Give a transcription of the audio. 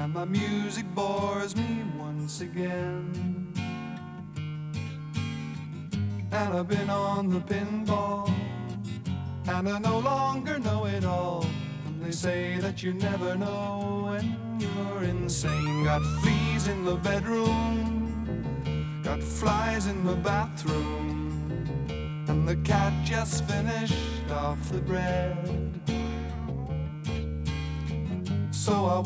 and my music bores me once again. And I've been on the pinball, and I no longer know it all. And they say that you never know when you're insane. Got fleas in the bedroom, got flies in the bathroom, and the cat just finished off the bread. So I